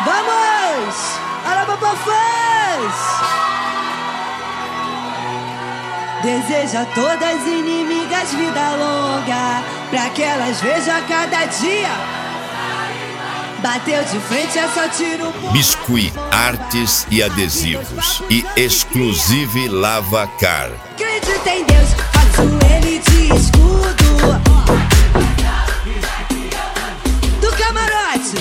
Vamos! Arabapafãs! Deseja a todas inimigas vida longa, pra que elas vejam a cada dia. Bateu de frente, é só tiro. Biscuit, artes e adesivos. E Exclusive Lavacar. Acredita em Deus, faço ele de escudo. Do camarote.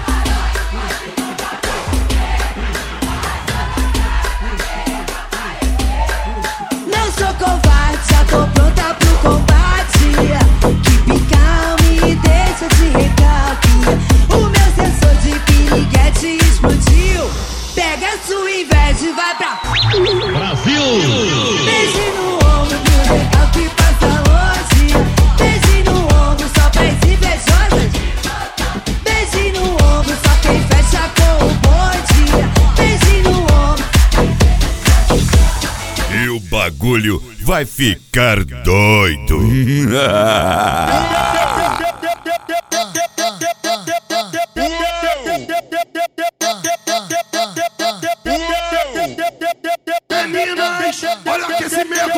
Não sou covarde, já tô pronta pro combate. Keep calm e deixa de recalque. O meu sensor de piriguete explodiu. Pega a sua inveja e vai pra Brasil! Beijo no ombro pro recalque passa longe. Beijo no ombro só pras invejosas. Beijo no ombro só quem fecha com o bonde. Beijo no ombro. E o bagulho vai ficar doido. Meninas, olha o aquecimento.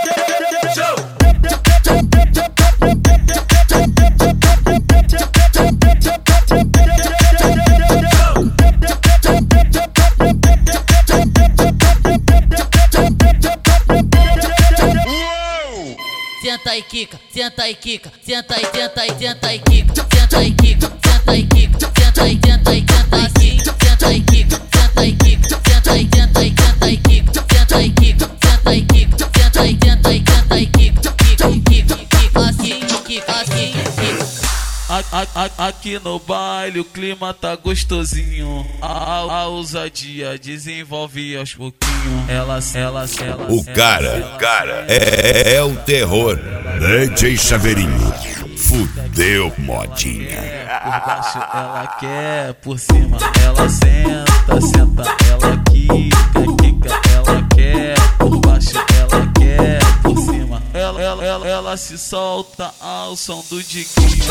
Senta e quica, senta e quica, senta e tenta e tenta e quica, senta e quica, senta e quica, senta e tenta e tenta e quica, senta e quica, senta e quica, senta e tenta e tenta e quica, senta e quica, senta e quica, senta e tenta e tenta e quica, quica, quica, quica, assim, quica, assim, quica. Aqui no baile o clima tá gostosinho. A ousadia desenvolve aos pouquinhos. O cara é o terror. DJ Chaveirinho. Fudeu, modinha. Por baixo ela quer, por cima ela senta, ela quica, ela quer. Por baixo ela quer, por cima ela se solta ao som do diguinho.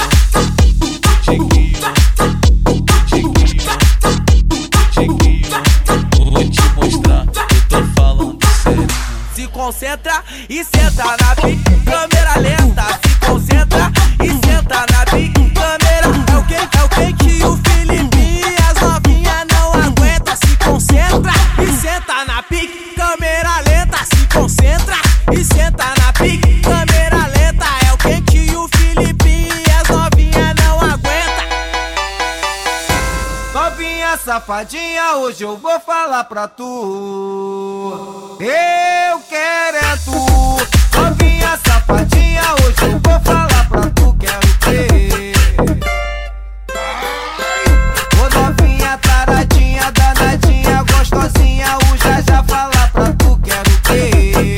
Vou te mostrar, eu tô falando sério. Se concentra e senta na pique, câmera lenta. Se concentra e senta na pique, câmera. É o que o Filipinho e as novinhas não aguentam. Se concentra e senta na pique, câmera lenta. Se concentra e senta na pique, câmera lenta. É o que o Filipinho e as novinhas não aguentam. Novinha safadinha, hoje eu vou falar pra tu. Eu quero é tu. Novinha safadinha, hoje eu vou falar pra tu. Quero ter. Ô novinha taradinha, danadinha, gostosinha, o já falar pra tu. Quero ter.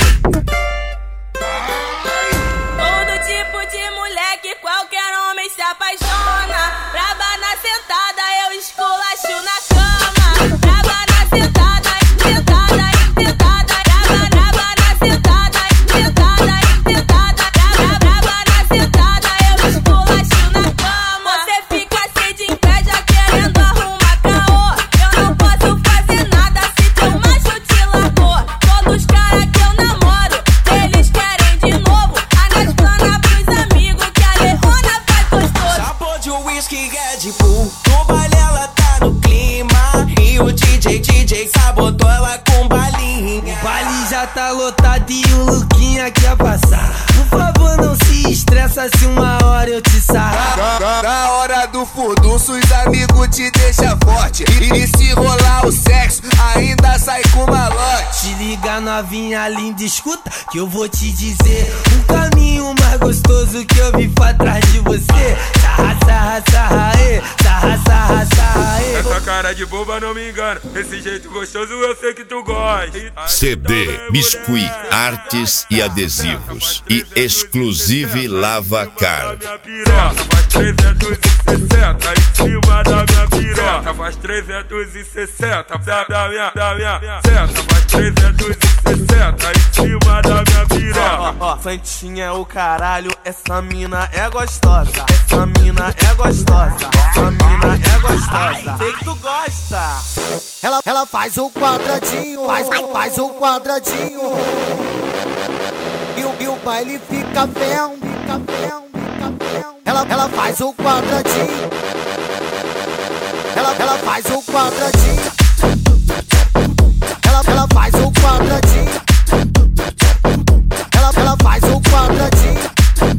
Todo tipo de mulher que qualquer homem se apaixona. Braba na sentada, eu esculacho na cama. Braba na sentada, sentada, sentada. Braba na sentada, sentada, sentada. Braba na sentada, eu esculacho na cama. Você fica assim de inveja querendo arrumar caô. Eu não posso fazer nada se teu macho te largou. Todos os caras que eu namoro, eles querem de novo. Anaspana pros amigos que a Lerona faz gostoso. Sabor de whisky Red Bull, no baile ela tá no clima. E o DJ sabotou ela com balinha. O baile já tá lotado e o Luquinha quer passar. Por favor não se estressa se uma hora eu te sarrar. Na hora do furdunço os amigos te deixam forte. E se rolar o sexo, ainda sai com malote. Te liga novinha linda, escuta que eu vou te dizer um caminho mais gostoso que eu vi pra trás de você. Sarra, sarra, sarra, sarra, sarra, sarra. Essa cara de boba não me engana. Esse jeito gostoso eu sei que tu gosta. CD, Biscuit, artes e adesivos. E Exclusive Lavacar. Faz 360 em cima da minha piroca. Faz 360 da minha seta. Faz 360 em cima da minha piroca. Santinha é o caralho, essa mina é gostosa. Essa mina é gostosa. Essa mina menina é gostosa, sei que tu gosta. Ela faz o quadradinho, faz o quadradinho. E o baile fica bem, fica bem. Ela faz o quadradinho. Ela faz o quadradinho. Ela faz o quadradinho. Ela faz o quadradinho.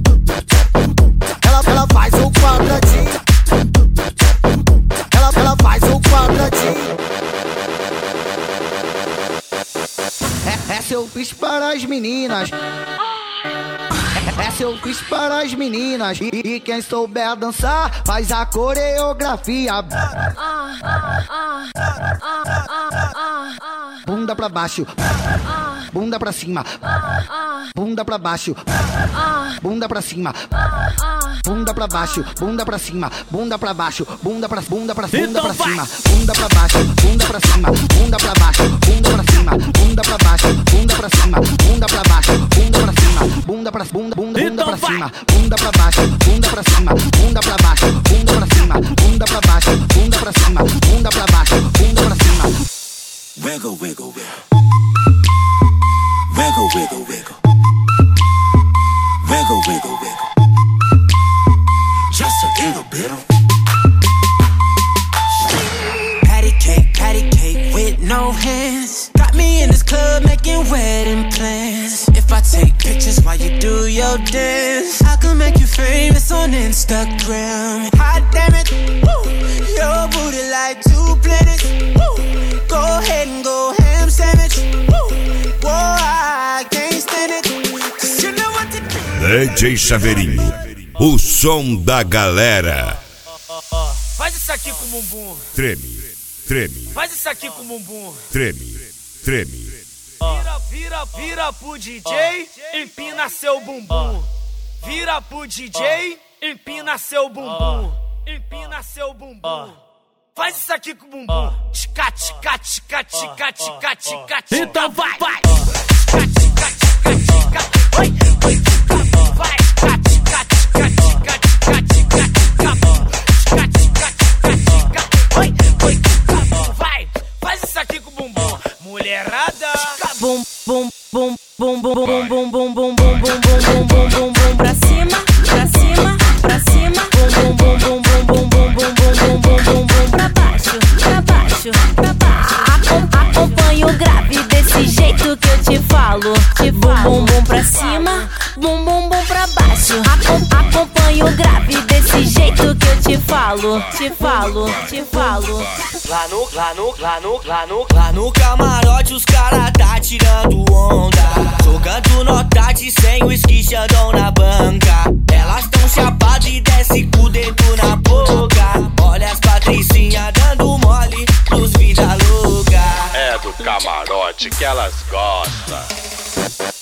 Ela faz o quadradinho. Ela faz o quadradinho. Essa eu fiz para as meninas. Essa eu fiz para as meninas. E quem souber dançar faz a coreografia. Bunda pra baixo, bunda pra cima, bunda pra baixo, bunda pra cima, bunda pra baixo, bunda pra cima, bunda pra baixo, bunda pra cima, bunda pra baixo, bunda pra cima, bunda pra baixo, bunda pra cima, bunda pra baixo, bunda pra cima, bunda pra baixo, bunda pra cima, bunda pra cima, bunda pra cima, bunda pra baixo, bunda pra cima, bunda pra baixo, bunda pra cima, bunda pra baixo, bunda pra cima, bunda pra baixo, bunda pra cima. Wiggle, wiggle, wiggle. Wiggle, wiggle, wiggle. Wiggle, wiggle, wiggle. Just a little bit of patty cake with no hands. Got me in this club making wedding plans. If I take pictures while you do your dance, I can make you famous on Instagram. Hot damn it, woo. Your booty like 2 planets. Woo. Go ahead and go ham sandwich. Woo. Whoa, I can't stand it. 'Cause you know what to do. DJ Chaveirinho, o som da galera. Faz isso aqui com o bumbum. Treme, treme. Faz isso aqui com o bumbum. Treme, treme. Vira pro DJ, empina seu bumbum. Vira pro DJ, empina seu bumbum. Empina seu bumbum. Faz isso aqui com o bumbum. Tica, tica, tica, tica, tica, tica. Então vai. Tica, tica, tica, tica. Vai, vai, vai. Tica, tica, tica, tica, tica, tica. Tica, tica, tica, tica. Vai, vai, vai. Faz isso aqui com o bumbum. Mulherada. Bum, bum, bum, bum, bum, bum, bum, bum, bum, bum, bum, bum, bum, bum, bum, pra cima, pra cima, pra cima. Bum, bum, bum, bum, bum, bum, bum, bum, bum, bum, bum, bum, pra baixo, pra baixo, pra baixo. Acompanha o grave desse jeito que eu te falo. Tipo bum, bum pra cima, bum, bum, bum pra baixo. Acompanha o grave desse jeito que eu te falo, te falo, te falo. Lá no camarote os cara tá tirando onda, jogando notate sem o esquichadão na banca. Elas tão chapadas e desce com o dedo na boca. Olha as patricinhas dando mole nos vida louca. É do camarote que elas gostam.